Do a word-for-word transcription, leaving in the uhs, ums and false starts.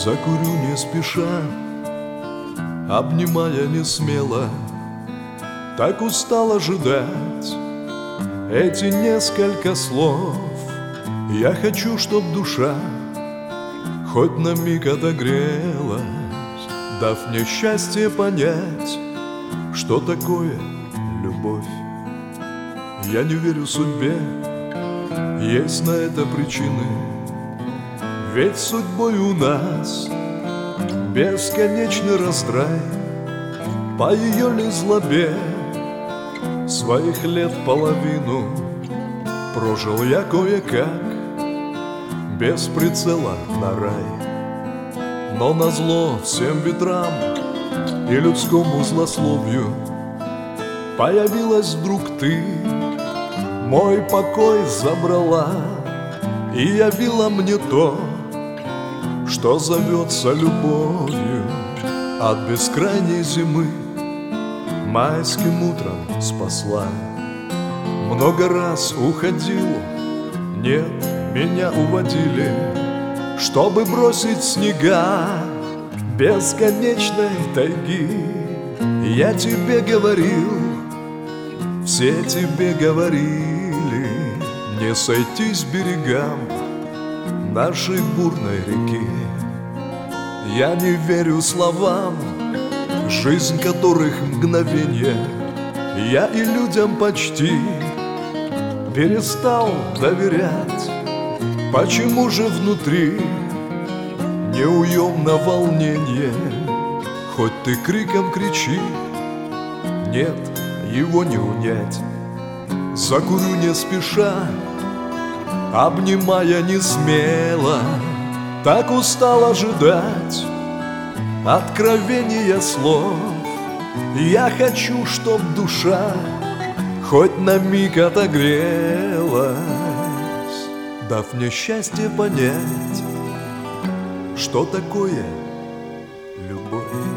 Закурю не спеша, обнимая не смело. Так устал ожидать эти несколько слов. Я хочу, чтоб душа хоть на миг отогрелась, дав мне счастье понять, что такое любовь. Я не верю судьбе, есть на это причины, ведь судьбой у нас бесконечный раздрай. По ее ли злобе своих лет половину прожил я кое-как, без прицела на рай. Но назло всем ветрам и людскому злословию появилась вдруг ты, мой покой забрала и явила мне то, что зовется любовью. От бескрайней зимы майским утром спасла. Много раз уходил, нет, меня уводили, чтобы бросить снега бесконечной тайги. Я тебе говорил, все тебе говорили, не сойтись берегам нашей бурной реки. Я не верю словам, жизнь которых мгновенье. Я и людям почти перестал доверять. Почему же внутри неуемно волнение? Хоть ты криком кричи, нет, его не унять. Закурю не спеша, обнимая не смело. Так устал ожидать откровения слов. Я хочу, чтоб душа хоть на миг отогрелась, дав мне счастье понять, что такое любовь.